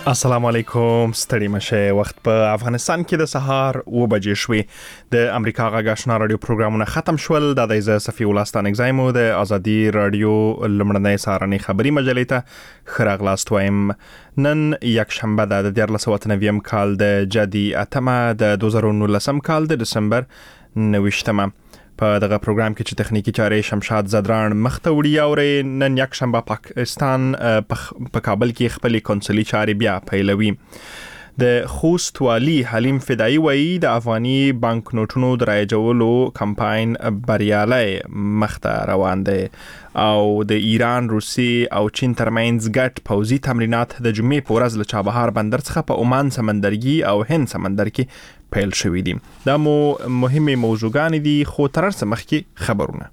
السلام علیکم، ستړي مشه. وخت په افغانستان کې د سهار 2 بجې شوې. د امریکا غږ آشنا رادیو پروګرامونه ختم شول. د دایزه صفی ولستان اگزایمو د ازادي رادیو لمړنۍ سارنې خبري مجلې ته خراغلاست وایم. نن یک شنبه د 2019 کال د جدي اتمه د 2019 کال د دسمبر 29مه. په دغه پروګرام کې چې تخنیکی چارې شمشاد زدران مخته وړي او نن یک شنبه پاکستان په کابل کې خپل کنسولي چارې بیا پیلوي. د خوست والی حلیم فدایی وایي د افغاني بانک نوټونو د رایجولو کمپاین بریالي مخته روان دی او د ایران، روسي او چین ترمنځ ګډ پوځي تمرینات د جمعې په ورځ له چابهار بندر څخه په عمان سمندرګي او هند سمندر کې پیل شوې دي. دا مهمه موضوعګان دي، خو تر څه مخکې خبرونه.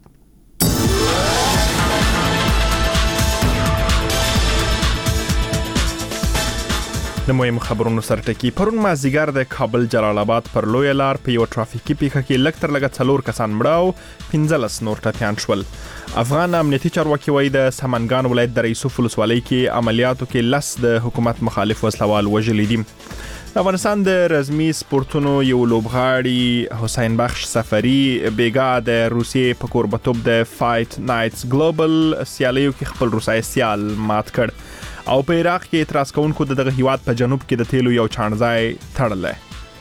د مهمو خبرونو سرټکی. پرون مازدیګر د کابل جلال آباد پر لوی لار په یو ټرافیکي پیښه کې لږ تر لږه 4 کسان مړه او 15 نور ټپیان شول. افغان امنیتي چارواکي وایي د سمنګان ولایت د رئیسوف ولسوالۍ کې عملیاتو کې 10 د حکومت مخالف وسلوال وژلي دي. افغانستان د رزمي سپورتونو یو لوبغاړي حسین بخش سفری بیګا د روسیې په کوربتوب د فایټ نایټس ګلوبل سیالیو کې خپل روسي سیال مات کړ او په عراق کې اعتراض کوونکو دغه هیواد په جنوب کې د تیلو یو چانځای تړلې.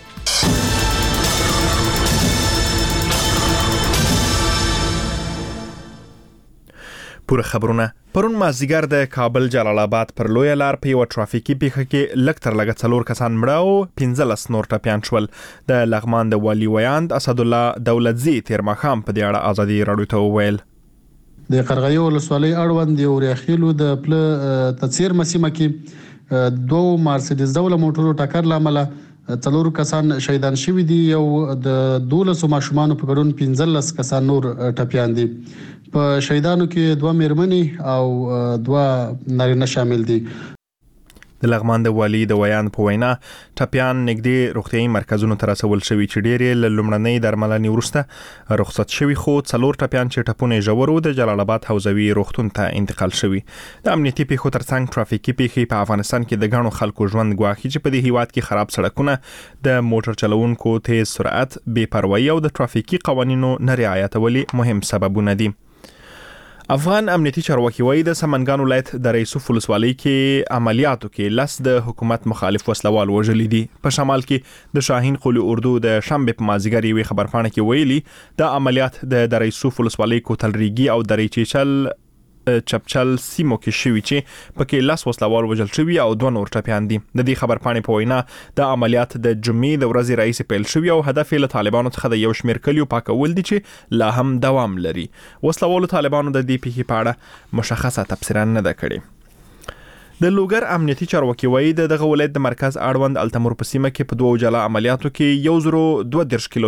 پوره خبرونه. پرون مازدیګر د کابل جلال آباد پر لوی لار په یو ټرافیکي پیښه کې لږ تر لږه 4 کسان مړه او 15 نور ټپیان شول. د لغمان د والی ویاند اسد الله دولتزی تیر ماښام په دې اړه ازادي رادیو ته وویل. د قرغیو ولسوالۍ اړوند یو ریاخیلو د پل تڅیر مسیمه کې 2 مرسيډیز ډول موټرو ټکر لامل 4 کسان شهیدان شوي دي. یو د 12 ماشومان په ګډون 15 کسان نور ټپیان دي. په شهیدانو کې 2 میرمنې او 2 نارینه شامل دي. د لغمان د والی د ویان په وینا ټپیان نږدې روغتیايي مرکزونو ته رسول شوي چې ډېرې له لومړنۍ درملنې وروسته رخصت شوي، خو 4 ټپیان چې ټپونه ژور د جلال آباد حوزوي روغتون ته انتقال شوي. د امنیتي پیښو ترڅنګ ټرافیکي پیښې په افغانستان کې د غنو خلکو ژوند ګواښي چې په دې هیواد کې خراب سړکونه، د موټر چلوونکو تیز سرعت، بې پروایي او د ټرافیکي قوانینو نه رعایتول مهم سببونه دي. افغان امنیتي چارواکي وایي د سمنګان ولایت د رئیسوف ولسوالۍ کې عملیاتو کې 10 د حکومت مخالف وسلوال وژلي دي. په شمال کې د شاهین قلی اردو د شنبه په مازیګر یوې خبرپاڼه کې ویلي د عملیات د رئیسوف ولسوالۍ کوتل ریګي او درې چیچل چپچل سیمو کې شوي چې پکې 10 وسلوال وژل شوي او 2 نور ټپیان دي. د دې خبرپاڼې په وینا د عملیات د جمعې د ورځې رئیس پیل شوي او هدف له طالبانو څخه د یو شمېر کلیو پاکول دي چې لا هم دوام لري. وسلوالو طالبانو د دې پیښې په اړه مشخصه تفسیر نه ده کړې. د لوګر امنیتي چارواکي وایي دغه ولایت د مرکز اړوند التمور په سیمه کې په 2 جلا عملیاتو کې 1.32 کیلو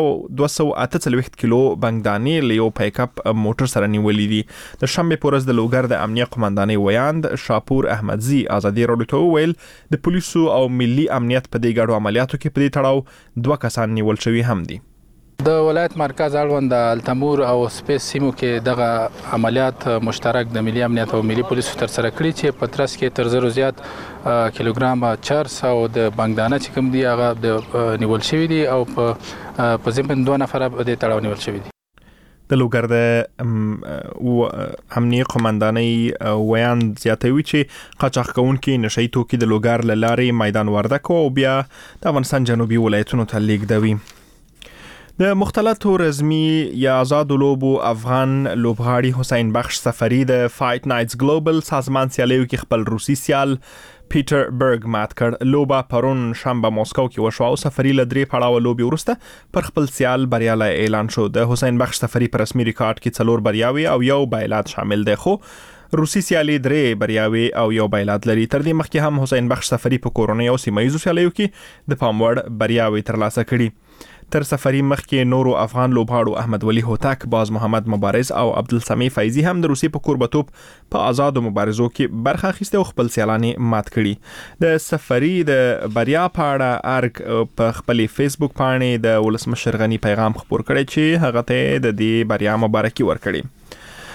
248 کیلو بنګدانې له یو پایک اپ موټر سره نیولې دي. د شنبه په ورځ د لوګر د امنیه قومندانۍ ویاند شاپور احمدزي ازادي رادیو ته ویل د پولیسو او ملي امنیت په دې ګډو عملیاتو کې په دې تړاو 2 کسان نیول شوي هم دي. د ولایت مرکز اړوند التمور او سپیس سیمو کې دغه عملیات مشترک د ملي امنیت او ملي پولیسو تر سره کړی چې په ترڅ کې تر 0 زیات کیلوګرام چرس او د بنګدانه چې کوم دی هغه د نیول شوی دي او په ضمن 2 نفر د تړاو نیول شوی دي. د لوګر د امنیه قومندانۍ ویان زیاتوي چې قاچاق کوونکي نشئی توکي د لوګر لارې میدان وردګ او بیا د افغانستان جنوبي ولایتونو ته لیږدوي. د مختلطو رزمي یا آزاد لوبو افغان لوبغاړي حسین بخش سفری د فایټ نایټس ګلوبل سازمان سیالیو کې خپل روسي سیال پیټر برګ مات کړ. لوبه پرون شنبه مسکو کې وشو او سفری له 3 پړاو لوبي وروسته پر خپل سیال بریالي اعلان شو. د حسین بخش سفری پر رسمي ریکارډ کې 4 بریاوي او یو بایلات شامل دي، خو روسي سیالي 3 بریاوي او یو بایلات لري. تر دې مخکې هم حسین بخش سفری په کورونی او سیمایي سیالیو کې د پاموړ بریاوي ترلاسه کړي. تر سفری مخکې نورو افغان لوبغاړو احمد ولی هوتک، باز محمد مبارز او عبدالسمی فیضی هم د روسي په کوربتوب په آزادو مبارزو کې برخه اخیسته او خپل سیالانې مات کړي. د سفری د بریا په اړه ارګ په خپل فیسبوک باندې د ولسمشر غنی پیغام خپور کړی چې هغه ته د دې بریا مبارکي ورکړي.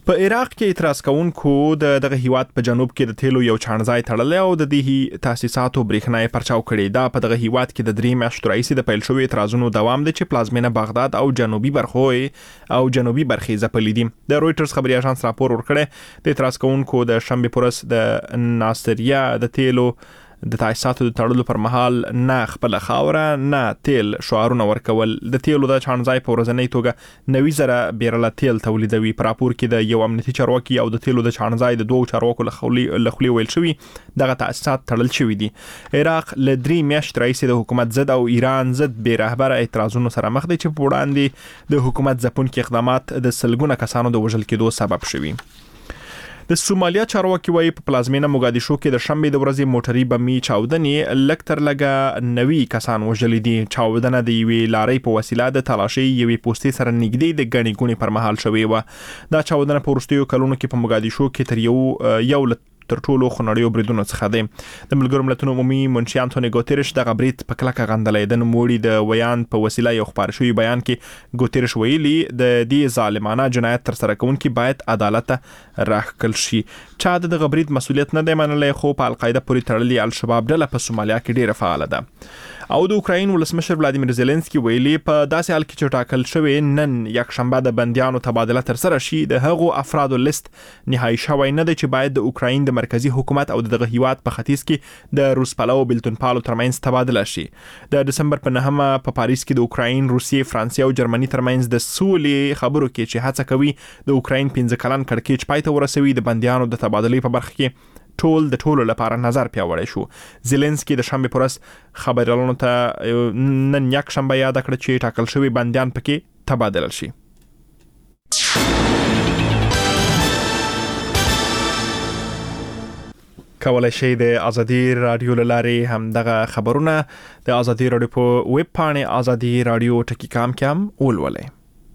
په عراق کې اعتراض کوونکو دغه هیواد په جنوب کې د تیلو یو چانځای تړلی او د دې تاسیساتو برېښنايي پرچاو کړي. دا په دغه هیواد کې د 3 میاشتو راهیسې د پیل شوي اعتراضونو دوام دی چې پلازمینه بغداد او جنوبي برخې ځپلي دي. د رويټرز خبري اژانس راپور ورکړی د اعتراض کوونکو د شنبه پورس د ناصریا د تیلو د تاسیساتو د تړلو پر مهال نه خپل خاوره نه تیل شعارونه ورکول. د تیلو د چانځای په ورځنۍ توګه 90,000 بیرله تیل تولیدوي. په راپور کې د یو امنیتي چارواکي او د تیلو د چانځای د 2 چارواکو لخوا ویل شوی دغه تاسیسات تړل شوی دي. عراق له 3 میاشتې راهیسې د حکومت ضد او ایران ضد بې رهبره اعتراضونو سره مخ دی چې په وړاندې د حکومت ځپونکي اقدامات د سلګونه کسانو د وژل کېدو سبب شوي. د سومالیا چارواکي وايي په پلازمینه موګادیشو کې د شنبه د ورځې موټري بمي چاودنې لکتر لګه 90 کسان وژل دي. چاودنه د یوې لارې په وسیله د تلاشي یوې پوسټې سره نږدې د غني ګونې پر مهال شوې و. دا چاودنه په وروستیو کلونو کې په موګادیشو کې تر یو تر ټولو خنړیو بریدونو څخه دی. د ملګرو ملتونو عمومي منشي انټونی ګوتيرش د غبرید په کلکه غندلې د نوموړي د ویان په وسیله یو خبر شوی بیان کې ګوتيرش ویلي د دې ظالمانه جنایت تر سره کوونکي باید عدالت راخکل شي. چا د غبرید مسولیت نه دی منلی خو په القاعده پورې تړلې الشباب ډله په سومالیا کې ډیره فعال ده. او د اوکراین ولسمشر ولادیمیر زيلنسکي ویلي په داسې حال کې چې ټاکل شوی نن یک شنبه د بنديانو تبادله تر سره شي د هغو افرادو لیست نهایی شوی نه دی چې باید د اوکراین د مرکزی حکومت او دغه هیواد په ختیځ کې د روس پالو بلتون پالو ترمنځ تبادله شي. د دسمبر په 9 په پاریس کې د اوکراین، روسیې، فرانسې او جرمني ترمنځ د سولې خبرو کې چې هڅه کوي د اوکراین 15 کلن کړکېچ پای ته ورسوي د بنديانو د تبادلې په برخه کې ټولو لپاره نظر پیاوړی شو. زيلنسکي د شنبه پورس خبريالانو ته نن یک شنبه یاد کړ چې ټاکل شوی بنديان پکې تبادله شي. کولای شئ د ازادي رادیو لارې هم دغه خبرونه د ازادي رادیو په ویب پاڼې ازادي رادیو ټکی کام کې هم ولولئ.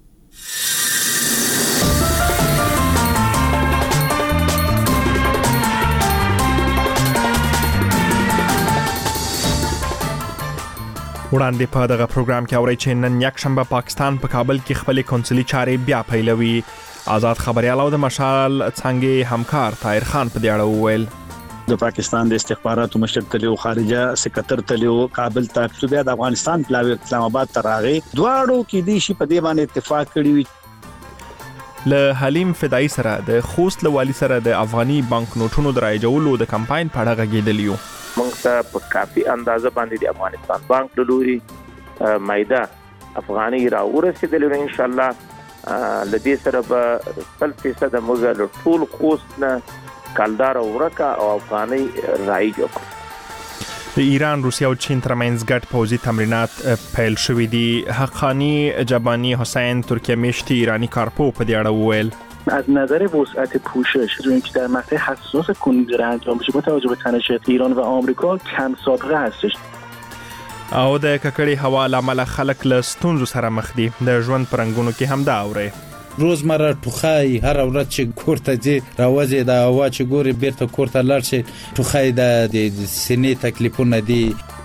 وړاندې په دغه پروګرام کې اورئ چې نن یک شنبه پاکستان په کابل کې خپل کنسولي چارې بیا پیلوي. آزاد خبريال او د مشال څنګه همکار طاهر خان په دې اړه وویل. د پاکستان د استخباراتو مشر تلیو خارجه سکرټر تلیو کابل ته صوبې د افغانستان پلاوی اسلام آباد ته راغی. دواړو کې د شي په دې باندې اتفاق کړی وي. له حلیم فدای سره د خوست لوالي سره د افغاني بانک نوټونو درایجولو د کمپاین په اړه غږیدلیو. موږ ته په کافي اندازه باندې د افغانستان بانک د لوري مایده افغاني را ورسېدل ان شاء الله لدې سره به 100% موږ له ټول خوست نه کلدار ورکا او افغاني رایج وکړو. د ایران، روسیه او چین ترمنځ ګډ پوځي تمرینات پیل شوې دي. حقانی جبانی حسین ترکیه‌مشتی ایرانی کارپو په دې اړه وویل. از نظر وسعت پوشش روی اینکه در مقطع حساس کنونی داره انجام بشه با توجه به تنش ایران و آمریکا کم سابقه هستش. او د ککړې هوا لامل خلک له ستونزو سره مخ دي. د ژوند پرنګونو کې هم دا اوري. روزمره ټوخای هر ورځ چې کور ته ځي راوځي د هوا چې ګوري بیرته کور ته لاړ شي ټوخای د سینې تکلیفونه دي.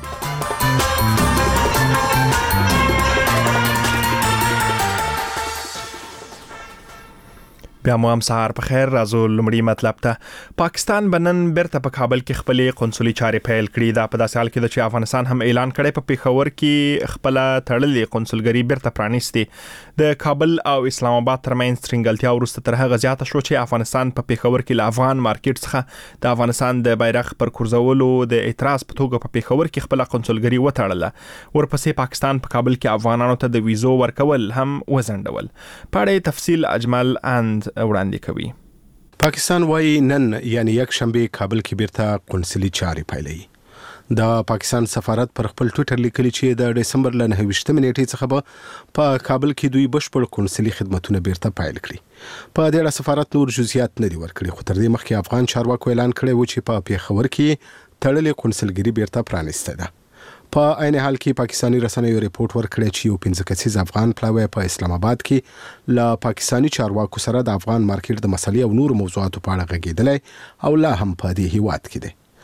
بیا مو هم سهار په خیر. راځو لمړی مطلب ته. پاکستان بنن بیرته په کابل کې خپلې قونسلي چارې پیل کړې. دا په داسې حال کې چې افغانستان هم اعلان کړی په پیښور کې خپل تړلې قونسلګری بیرته پرانیستي. د کابل او اسلام آباد ترمنځ ترنګلتیا ورسته تر هغه زیاته شو چې افغانستان په پیښور کې له افغان مارکیټ څخه د افغانستان د بیرغ پر کورزولو د اعتراض په توګه په پیښور کې خپل قونسلګری وتړله. ورپسې پاکستان په کابل کې افغانانو ته د ویزو ورکول هم وزندول. پاړې تفصیل اجمل اند وړاندې کوي. پاکستان وايي نن یعنی یک شنبه کابل کې بیرته قونسلي چارې پیلوي. د پاکستان سفارت پر خپل ټویټر لیکلي چې د دسمبر ل 29 نیټې څخه په کابل کې دوی بشپړ قونسلي خدماتونه بیرته پیل کړي. په دې اړه سفارت نور جزئیات نه دی ورکړي، خو تر دې مخکې افغان چارواکو اعلان کړی و چې په پیښور کې تړلې قونسلګری بیرته پرانیسته ده. په عین حال کې پاکستانی رسنیو ریپورت ورکړی چې یو 15 کسیز افغان پلاوی په اسلام آباد کې له پاکستانی چارواکو سره د افغان مارکیټ د مسلې او نور موضوعاتو په اړه غږیدلی او لا هم په دې هیواد کې دی.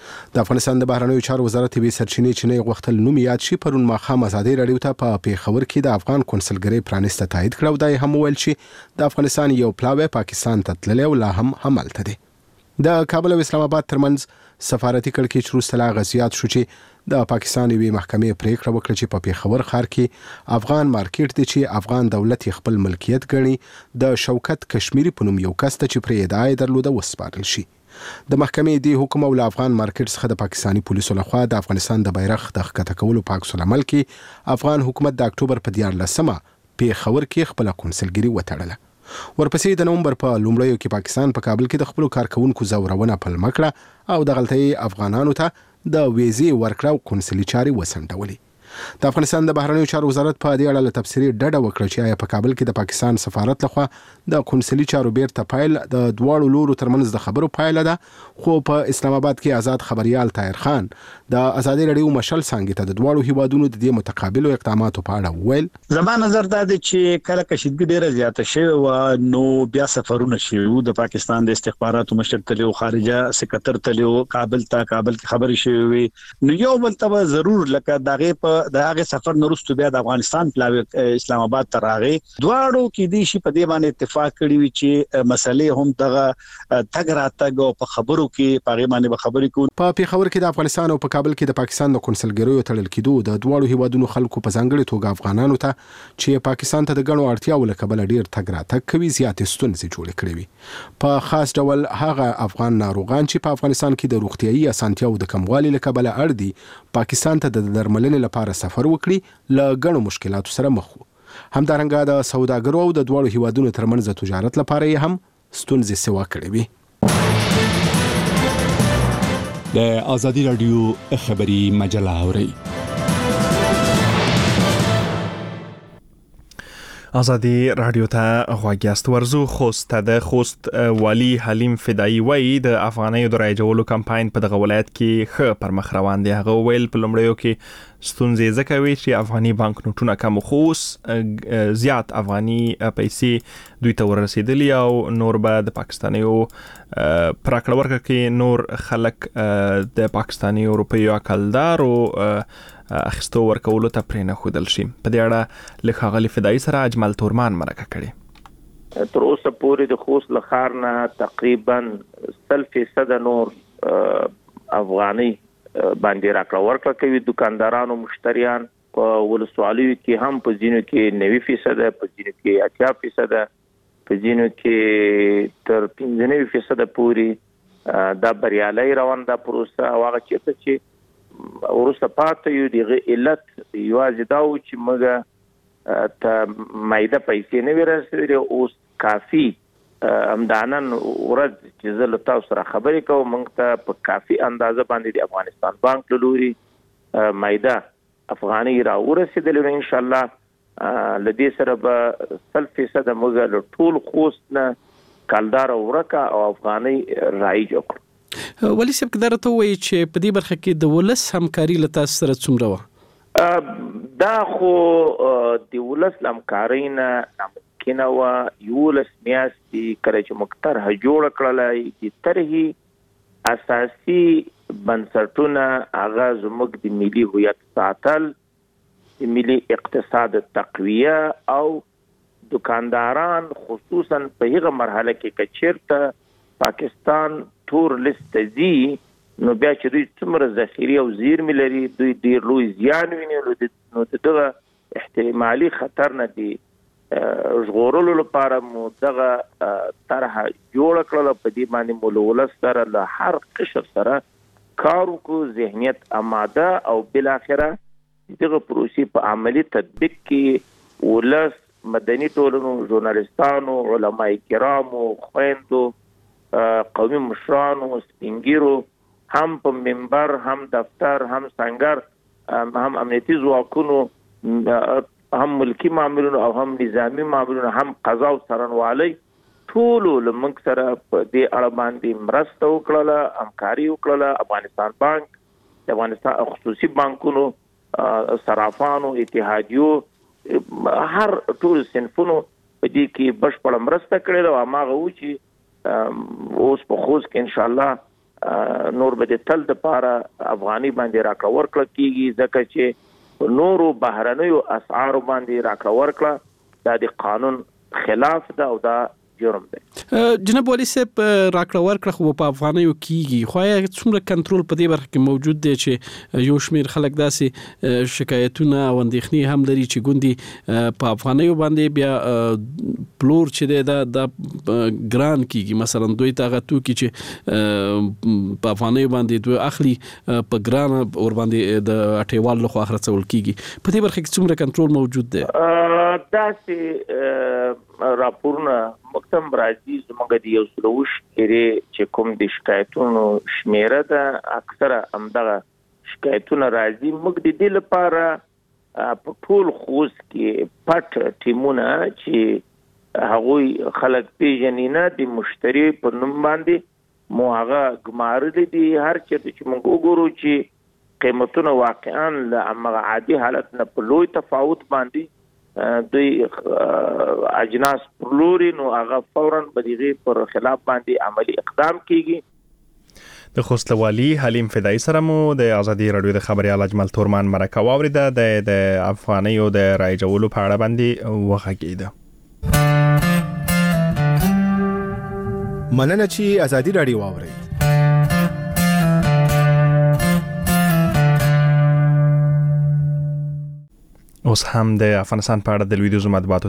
د افغانستان د بهرنیو چارو وزارت به سرچینې چې نه غوښتل نوم یاد شي پرون ماخام ازادي رادیو ته په پیښور کې د افغان کنسولګری پرانیسته تایید کړو دا هم ویل چې د افغانستان یو پلاوی پاکستان ته تللی او لا هم عملته دی. د کابل او اسلام آباد ترمنځ سفارتي کړکېچ وروسته لا غزيات شو چې د پاکستان یوې محکمې پریکړه وکړه چې په پیښور ښار کې افغان مارکیټ دی چې افغان دولت خپل ملکیت ګڼي د شوکت کشمیری په نوم یو کس ته چې پرې ادعای درلوده وسپارل شي. د محکمې دی حکم او افغان مارکیټ څخه د پاکستاني پولیسو لخوا د افغانستان د بیرغ د ښکته کولو په عکس العمل کې افغان حکومت د اکتوبر په 14مه پیښور کې خپل کنسولګری وتړله. ورپسې د نومبر په لومړیو کې پاکستان په کابل کې د خپل کارکونکو زورونه پلمه کړه او د غلطۍ افغانانو ته د ویزې ورکړه او کنسولي چاري وسنډولې. د افغانستان د بهرنیو چارو وزارت په دې اړه تفصیلي ډډه وکړه چې آیا په کابل کې د پاکستان سفارت لخوا د کنسولي چارو بیرته پایل د دواړو لورو ترمنځ د خبرو پایله ده خو په اسلام آباد کې آزاد خبريال طاهر خان د ازادي رادیو مشل څنګه ته د دواړو هیوادونو د دې متقابلو اقداماتو په اړه ویل. زما نظر دا دی چې کله کشیدګي ډیره زیاته شوه او نو بیا سفرونه شوه د پاکستان د استخباراتو مشر تلو خارجه سکرټر تلو کابل کې خبري شوه نو یو بل ته ضرور لکه دغه په د هغه سفر نورستو بیا د افغانستان پلاوی اسلام آباد ته راغی دواړو کې د شي په دې باندې اتفاق کړی وی چې مسلې هم دغه تګ راتګ او په خبرو کې په غیمانه به خبرې کوي. په پیښور کې د افغانستان او په کابل کې د پاکستان د کنسولګریو تړل کېدو د دواړو هیوادونو خلکو په ځانګړي توګه افغانانو ته چې پاکستان ته د غنو اړتیاو لکبل ډیر تګ راتګ کوي زیات ستونزې جوړ کړې وي. په خاص ډول هغه افغان ناروغان چې په افغانستان کې د روغتيایي اسانتیاو د کموالي لکبل اړ دي پاکستان ته د درملنې لپاره سفر وکړي له غنو مشکلاتو سره مخ وو. همدارنګه د سوداګرو او د دوړو هیوادونو ترمنځ د تجارت لپاره یې هم ستونزې سوا کړې وي. د ازادي رادیو خبري مجله اوري. ازادي رادیو ته غواګیاست ورزو خوست د خوست والی حلیم فدایی وای د افغاني د رایجولو کمپاین په دغه ولایت کې ښه پرمخ روان دی. هغه ویل په لومړیو کې ستونزې ځکه وي چې افغاني بانک نوټونه کم خوس زیات افغاني پیسې دوی ته ورسېدلي او نور به د پاکستانیو پراکړه ورکړه کې نور خلک د پاکستاني اروپایي عقلدار او اخستو ورکولو ته پرې نه خودل شي. په دې اړه لکه غلی فدایی سره اجمل تورمان مرکه کړي. تر اوسه پورې د خوست لخرنه تقریبا 100% نور افغاني باندې راکړه ورکړه کوي. دکاندارانو مشتریان په ولسوالیو کې هم په ځینو کې 90% په ځینو کې 80% په ځینو کې تر 95% پورې دا بریالي روان ده پروسه. هغه چې ورسته پاتې یو دغه علت یوازې دا و چې موږ ته مایده پیسې نه ورسېږي او کافي امدانن ورځ چې زه له تاسو سره خبرې کوم موږ ته په کافي اندازه باندې د افغانستان بانک له لوري مایده افغاني را ورسېدل ان شاء الله لدې سره به 100% موږ له ټول خوست نه کالدار ورکا او افغاني رایج وکړو. ولی سب کدار ته وایي چې په دې برخه کې د ولس همکاري لته سره څومره و؟ دا خو د ولس همکاري نه ناممکنه و. یولس میاشتې کله چې مقترح جوړ کړلای د طرحي اساسي بنسټونه هغه زموږ د ملي هویت ساتل د ملي اقتصاد تقویه او دکانداران خصوصا په هغه مرحله کې کچیرته پاکستان تور لیست دی نو بیا چې دوی څومره ذخیره او زیرمې لري دوی ډیر لوی زیان ویني نو دغه احتمالي خطر نه دی ژغورلو لپاره مو دغه طرح جوړ کړل. په دې باندې مولول سره له هر قشر سره کار وکړو ذهنیت آماده او بل اخره دغه پروسې په عملی تطبیق کې ولس مدني ټولنو ژورنالستانو علماء کرامو خويندو قومي مشرانو سپینګیرو هم په منبر هم دفتر هم څنګه هم امنیتي ځواکونو هم ملکی مامورینو او هم نظامی مامورینو هم قضا او څارنوالي ټول لمنګ سره په دې اړه باندې مرسته وکړه همکاري وکړه. افغانستان بانک د افغانستان خصوصي بانکونو صرافانو اتحادیو هر ټول صنفونو په دې کې بشپړ مرسته کړې او هغه و چې اوس په خوست کې ان شاء الله نور به د تل د پاره افغاني باندې راکړه ورکړه کیږي، ځکه چې نورو بهرنیو اسعار باندې راکړه ورکړه دا د قانون خلاف ده او دا جرم دی. جناب والي صاحب راکړه ورکړه خو په افغانیو کیږي، خو یا څومره کنټرول په دې برخه کې موجود دی چې یو شمیر خلک داسې شکایتونه او اندېښنې هم لري چې ګوندي په افغانیو باندې بیا پلور چې دی دا ګران کیږي، مثلا دوی ته توکي چې په افغانیو باندې دوی اخلي په ګران اور باندې د اټیوال لخوا خرڅول کیږي، په دې برخه کې څومره کنټرول موجود دی؟ داسې راپورونه مکتم راځي زموږ د یو سلوش کې چې کوم د شکایتونو شمیره ده اکثره همدغه شکایتونه راځي. موږ د دې لپاره په ټول خوست کې پټ ټیمونه چې هغوی خلک پیژني نه د مشتری په نوم باندې مو هغه ګمارلي دي، هر چېرته چې موږ وګورو چې قیمتونه واقعا له هغه عادي حالت نه په لوی تفاوت باندې دوی اجناس پلوري، نو هغه فوراً بدیغه پر خلاف باندې عملی اقدام کیږي. د خوست والي حلیم فدایي سره مو د ازادي رادیو د خبريال اجمل تورمان مرکه واوریده د افغانیو د رایجولو په اړه باندې وغږیده. مننه چې ازادي رادیو واوري. اوس هم د افغانستان په اړه د لویدیځ مطبوعاتو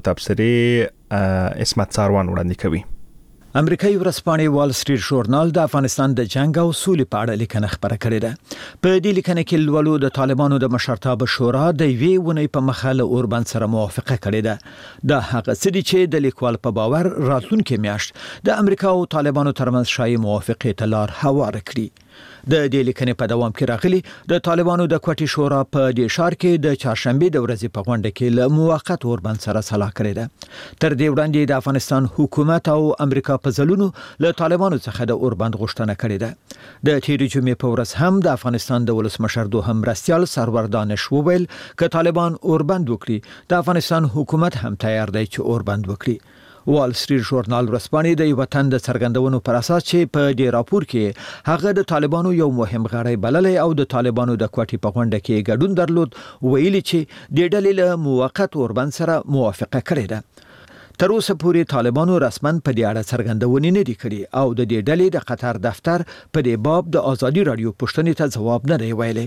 تبصرې اسمت ساروان وړاندې کوي. امریکایي ورځپاڼې وال سټریټ ژورنال د افغانستان د جنگ او سولې په اړه لیکنه خبره کړې ده. په دې لیکنه کې لولو د طالبانو د مشرتابه شورا د یوې ونې په مخه له اوربند سره موافقه کړې ده. دا هغه څه دي چې د لیکوال په باور راتلونکي میاشت د امریکا او طالبانو ترمنځ شایي موافقه ته لار هواره کړي. د دې لیکنې په دوام کې راغلي د طالبانو د کوټي شورا په دې ښار کې د چهارشنبه د ورځې په غونډه کې له موقت اوربند سره صلاح کړې ده. تر دې وړاندې د افغانستان حکومت او امریکا په ځلونو له طالبانو څخه د اوربند غوښتنه کړې ده. د تیرې جمعې په ورځ هم د افغانستان د ولسمشر دوهم مرستیال سرور دانش وویل چې طالبان اوربند وکړي د افغانستان حکومت هم تیار دی چې اوربند وکړي. وال سټریټ ژورنال ورځپاڼې د یو تن د څرګندونو پر اساس چې په دې راپور کې هغه د طالبانو یو مهم غړی بللی او د طالبانو د کوټي په غونډه کې ګډون درلود، ویلي چې د ډلې له موقت اوربند سره موافقه کړې ده. تر اوسه پورې طالبانو رسماً په دې اړه څرګندونې نه دي کړې او د دې ډلې د قطر دفتر په دې باب د ازادي رادیو پوښتنې ته ځواب نه دی ویلی.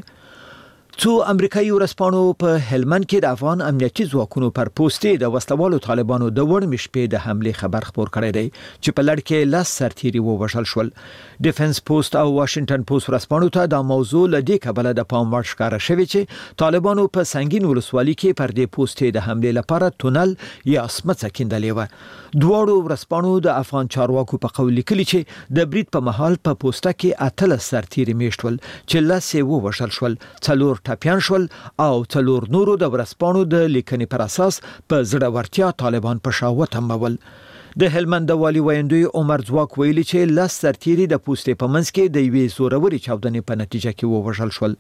څو امریکایي ورځپاڼو په هلمند کې د افغان امنیتي ځواکونو پر پوسټې د وسلوالو طالبانو د وړمې شپې د حمله خبر خبر کړی دی چې په لړ کې 10 سرتیري ووژل شول. ډیفنس پوسټ او واشنگټن پوسټ ورځپاڼو ته دا موضوع لدې کبله د پام وړ ښکاره شوی چې طالبانو په سنگین ولسوالۍ کې پر دې پوسټې د حمله لپاره تونل یا سمڅه کیندلې و. دواړو ورځپاڼو د افغان چارواکو په قول لیکلي چې د برید په محل په پوسټه کې 18 سرتیري میشتول چې 10 ووژل شول، 4 ټپيان شول او 4 نورو د ورځپاڼو د لیکنې پر اساس په زړورتیا طالبان په شا وتمبول. د هلمند والي ویندوی عمر ځواک ویلي چې 10 سرتیري د پوسټې په منځ کې د یوې زوروري چاودنې په نتیجه کې ووژل شول.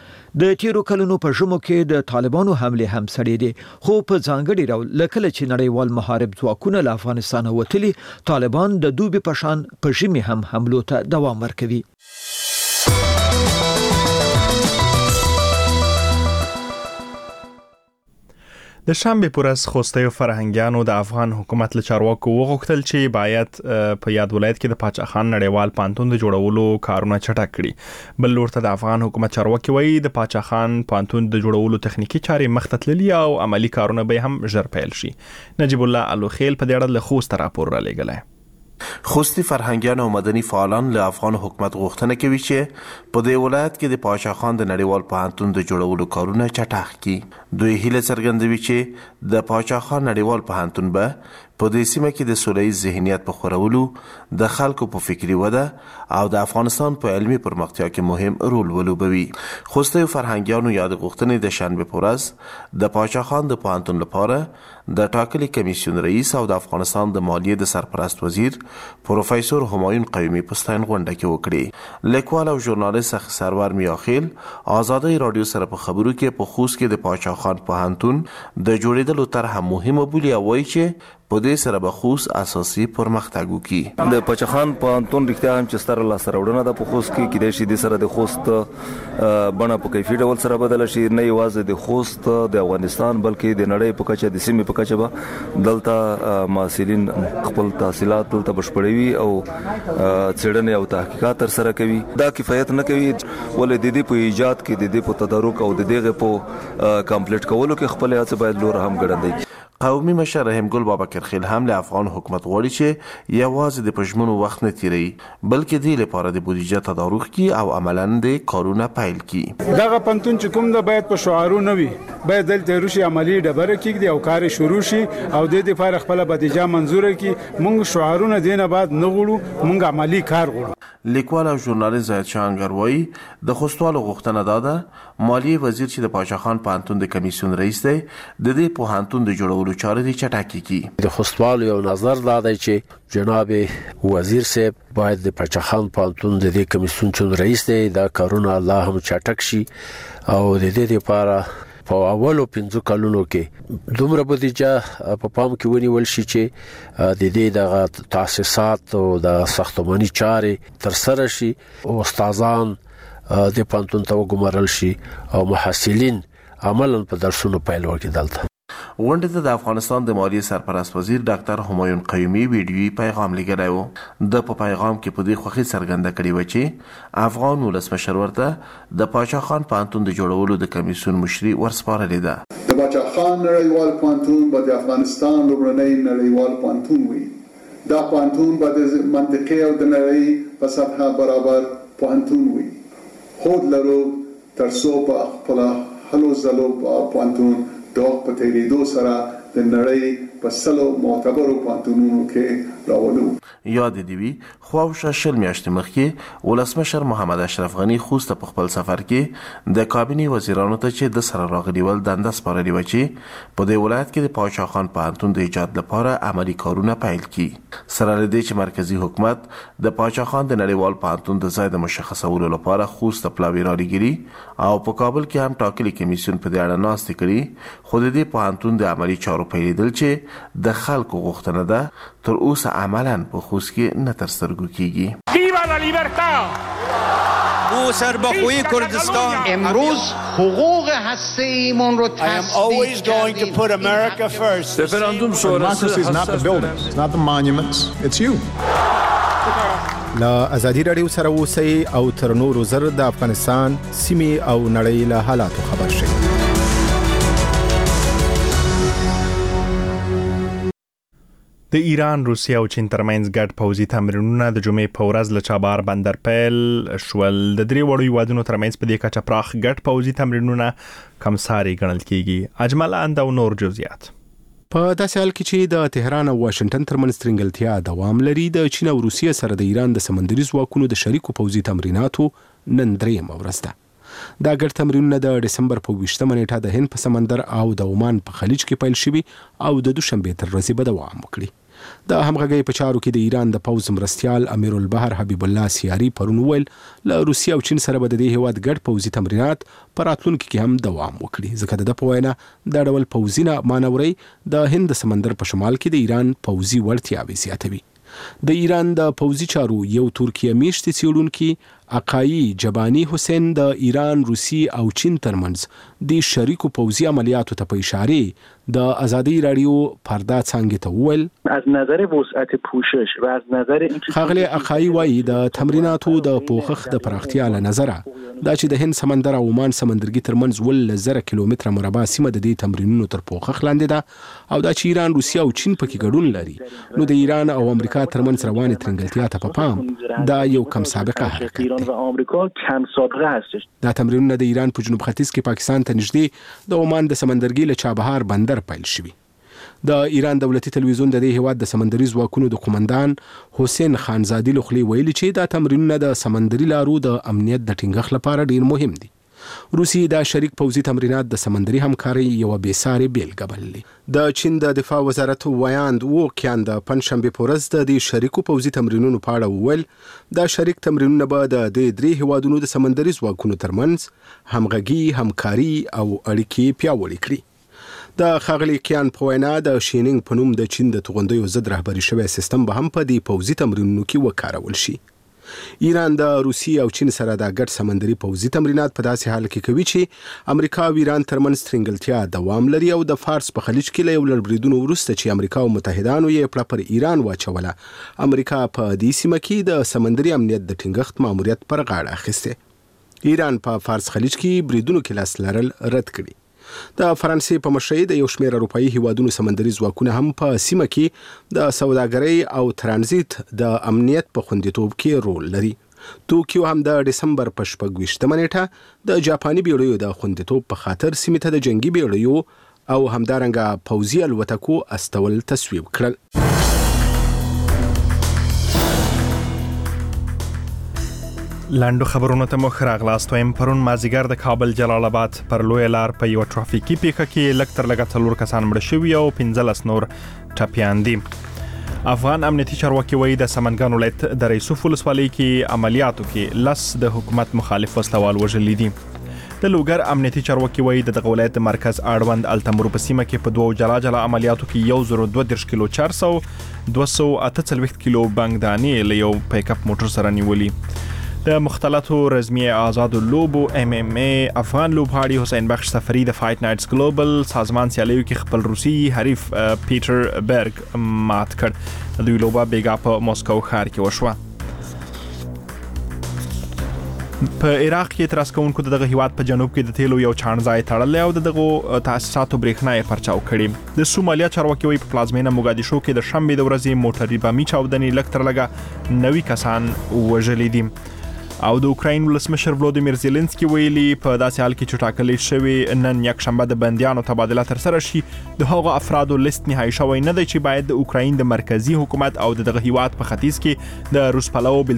د تیرو کلونو په ژمو کې د طالبانو حمله هم سړې دي، خو په ځانګړي ډول لکه چې نړیوال محارب ځواکونه له افغانستان وتلي، طالبان د دوبي په شان په ژمي هم حملو ته دوام ورکوي. د شنبه پر ورځ خوستي فرهنګیانو د افغان حکومت له چارواکو وغوښتل چې باید په یاد ولایت کې د پاچاخان نړیوال پانتون د جوړولو کارونه چټک کړي. بل لورته د افغان حکومت چارواکي وایي د پاچاخان پانتون د جوړولو تخنیکی چارې مخته تللي او عملی کارونه به هم ژر پیل شي. نجیب الله الوخیل په دې اړه له خوست راپور را لېږلی. خوستی فرهنګیان او مدني فعالان له افغان حکومت غوښتنه کوي چې په دې ولایت کې د پاچاخان د نړیوال پوهنتون د جوړولو کارونه چټک کړي. دوی هیله څرګندوي چې د پاچاخان نړیوال پوهنتون به په دې سیمه کې د سوله‌ییز ذهنیت په خورولو، د خلکو په فکری وده او د افغانستان په علمي پرمختیا کې مهم رول ولوبوي. خوستی فرهنګیانو یاد غوښتنې د شنبه په ورځ د پاچاخان د پوهنتون لپاره د ټاکلي کمیسیون رئیس او د افغانستان د مالیې د سرپرست وزیر پروفیسور همایون قیومي په ستاین غونډه کې وکړي. لیکوال او ژورنالیست سرور میاخیل آزادي رادیو سره په خبرو کې په خوست کې د پاچاخان پوهنتون د جوړېدلو طرحه مهمه بولي او وایي چې په دې سره به خوست اساسي پرمختګ وکړي. د پچخان پوهنتون رښتیا هم چې ستر لاسته راوړنه ده په خوست کې کېدای شي د سره د خوست بڼه په کیفي ډول سره بدل شي، نه یوازې د خوست د افغانستان بلکې د نړۍ په کچه د سیمې په کچه به دلته محصلین خپل تحصیلات دلته بشپړوي او څېړنې او تحقیقات تر سره کوي. دا کفایت نه کوي ولې د دې په ایجاد کې د دې په تدارک او د دې په کمپلیټ کولو کې خپل هڅه باید لور هم ګړندې. قومي مشر رحیم ګل بابکر خیل هم له افغان حکومت غواړي چې یوازې د پښمنو وخت نه تیری بلکې د لپاره د بودیجه تدارک کی او عملاً د کارونه پیل کی. دغه پنتون چې کوم د باید په شعارو نه وي، باید دلته روشي عملی ډبره کېږي او کار شروع شي او د دې لپاره خپل بودیجه منزور کی. مونږ شعارونه دینه بعد نه غواړو، مونږ عملی کار غواړو. لیکوال او ژورنالیست زاهد شانګر وایي د خوستوالو غوښتنه ده مالیه وزیر چې د پاچاخان پوهنتون د کمیسیون رئیس دی د دې پوهنتون د جوړولو چارې د چټکې کی. د خوستوالو یو نظر دا دی چې جناب وزیر صاحب باید د پاچاخان پوهنتون د دې کمیسیون چې رئیس دی دا کارونه الله هم چټک شي او د دې لپاره په اولو 5 کلونو کې دومره بودیجه په پام کې ونیول شي چې د دې د تاسیسات او د ساختماني چارې تر سره شي او استادان د پوهنتون ته وګمارل شي او محصلین عملاً په درسونو پیل وکړي. دلته غونډې ته د افغانستان د مالیې سرپرست وزیر ډاکټر همایون قیومي ویډیوي پیغام لګړی و. د په پیغام کې په دې خوښي څرګنده کړې و چې افغان ولسمشر ورته د پاچاخان پوهنتون د جوړولو د کمیسیون مشري ورسپارلې ده. د پاچاخان نړیوال پوهنتون به د افغانستان لومړنی نړیوال پوهنتون وي. دا پوهنتون به د منطقې او د نړۍ په سطحه برابر پوهنتون وي. هوډ لرو ترڅو په خپل هلو ځلو پوهنتون د وخت په تیریدو سره د نړۍ په سلو معتبرو پوهنتونونو کې راولو. یاد دی وی خواوشه شل میاشتې مخکې ولسمشر محمد اشرف غنی خوست په خپل سفر کې د کابینې وزیرانو ته چې د سره راغلي ول دنده سپارلې و چې په دې ولایت کې د پاچاخان پوهنتون د ایجاد لپاره عملی کارونه پیل کړي. سره لدې چې مرکزی حکومت د پاچاخان د نړیوال پوهنتون د ځای د مشخصولو لپاره خوست پلاوی رالیږي او په کابل کې هم ټاکلي کمیسیون په دې اړه ناستې کړي، خو د دې پوهنتون د عملی چارو پیلېدل چې د خلکو غوښتنه ده تر اوسه عملاً په خوست کې نه تر سترګو کیږي. ویوا لا لیبرتا او سربخوی کردستان امروز حقوق هسته‌ایمون رو I am always going to put America first. Referendum sonrası is not the buildings, it's not the monuments, it's you. لا ازادي رادیو سره اوسئ او تر نورو زر د افغانستان سیمې او نړۍ له حالاتو خبر شئ. د ایران، روسیې او چین ترمنځ ګډ پوځي تمرینونه د جمعې په ورځ له چابهار بندر پیل شول. د درې وړو هیوادونو ترمنځ په دې کچه پراخ ګډ پوځي تمرینونه کمساري ګڼل کیږي. اجمل اند او نور جزئیات په داسې حال کې چې د تهران او واشنگټن ترمنځ ترنګلتیا دوام لري، د چین او روسیې سره د ایران د سمندري ځواکونو د شریکو پوځي تمریناتو نن درېیمه ورځ ده. دا ګډ تمرینونه د دسمبر په 20مه نیټه د هند په سمندر او د عمان په خلیج کې پیل شوي او د دوشنبه تر ورځې به دوام وکړي. د همغږۍ په چارو کې د ایران د پوځ مرستیال امیر البحر حبیب الله سیاري پرون ویل له روسیې او چین سره به د دې هیواد ګډ پوځي تمرینات په راتلونکي کې هم دوام وکړي، ځکه د په وینا دا ډول پوځي مانوري د هند سمندر په شمال کې د ایران پوځي وړتیاوې زیاتوي. د ایران د پوځي چارو یو ترکیه میشتي څېړونکي عقایي جبانی حسین د ایران، روسي او چین ترمنځ د شریکو پوځي عملیاتو ته په اشاره د ازادي رادیو پردا څنګه ته ویل از نظر وسعت پوشش و از نظر خغلی عقایي وایي د تمریناتو د پوښښ د پراختیا له نظره دا چې د هند سمندر او عمان سمندرګي ترمنځ ول 1000 کیلومتره مربع سیمه د دې تمرینونو تر پوښښ لاندې ده او دا چې ایران، روسیا او چین پکې ګډون لري نو د ایران او امریکا ترمنځ روانه ترنګلتیا ته په پام دا یو کم سابقه حرکت و آمریکا کم سابقه هستش. دا تمرینونه د ایران په جنوب ختیځ کې پاکستان ته نږدې د عمان د سمندرګي له چابهار بندر پیل شوي. د ایران دولتي تلویزیون د دې هیواد د سمندري ځواکونو د قومندان حسین خانزادي لخلی ویلي چې دا تمرینونه د سمندري لارو د امنیت د ټینګښت لپاره ډیر مهم دي. روسي دا شریک پوځي تمرینات د سمندري همکاري یو بېساري بیلګه بللي. د چین د دفاع وزارت ویاند ووکیان د پنځشنبه په ورځ د دې شریکو پوځي تمرینونو په اړه وویل دا شریک تمرینونه به د درې هیوادونو د سمندري ځواکونو ترمنځ همغږي، همکاري او اړیکې پیاوړې کړي. د ښاغلي کیان په وینا د شینینګ په نوم د چین د توغندیو ضد رهبري شوی سیستم به هم په دې پوځي تمرینونو کې وکارول شي. ایران د روسیې او چین سره د ګډ سمندري پوځي تمرینات په داسې حال کې کوي چې امریکا او ایران ترمنځ ترنګلتیا دوام لري او د فارس په خلیج کې له یو لړ بریدونو وروسته چې امریکا او متحدانو یې پړه پر ایران واچوله، امریکا په دې سیمه کې د سمندري امنیت د ټینګښت ماموریت پر غاړه اخیسته. ایران په فارس خلیج کې بریدونو کې لاس لرل رد کړي. د فرانسې په مشرۍ د یو شمېر اروپایي هیوادونو سمندري ځواکونه هم په سیمه کې د سوداګرۍ او ترانزیت د امنیت په خوندیتوب کې رول لري. توکیو هم د دسمبر په 26 نیټه د جاپاني بیړیو د خوندیتوب په خاطر سیمې ته د جنگي بیړیو او همدارنګه پوځي الوتکو استول تصویب کړل. لاندو خبرونه ته مخ راغلاست. وایم پرون مازیګر د کابل جلال آباد پر لوی لار په یو ټرافیکي پیښه کې لږ تر لږه 4 کسان مړه شوي او 15 نور ټپیان دي. افغان امنیتي چارواکي وایي د سمنګان ولایت د رئیسوف ولسوالۍ کې عملیاتو کې 10 د حکومت مخالف وسلوال وژلي دي. د لوګر امنیتي چارواکي وایي د دغه ولایت مرکز اړوند التمور په سیمه کې په دوه جلا عملیاتو کې 1.32 کیلو 400 248 کیلو بنګدانې له یو پیک اپ موټر سره نیولي. د مختلطو رزمي آزادو لوبو MMA افغان لوبغاړي حسین بخش سفری د فایټ نایټس ګلوبل سازمان سیالیو کې خپل روسي حریف پیټر برګ مات کړ. د دوی لوبه بیګا په موسکو ښار کې وشوه. په عراق کې اعتراض کوونکو دغه هیواد په جنوب کې د تیلو یو چاڼ ځای تړلی او دغه تاسیساتو برېښنا یې پرچاو کړي. د سومالیا چارواکي وایي په پلازمینه موګادیشو کې د شنبې د ورځې موټري بمي چاودنې لږ تر لږه 90 کسان وژلي دي. او د اوکراین ولسمشر ولودیمیر زيلنسکي ویلي په داسې حال کې چې ټاکلې شوی نن یک شنبه د بندیانو تبادله تر سره شي د هغو افرادو لیست نهایی شوی نه دی چې باید د اوکراین د مرکزی حکومت او دغه هیواد په ختیځ کې د روس پلو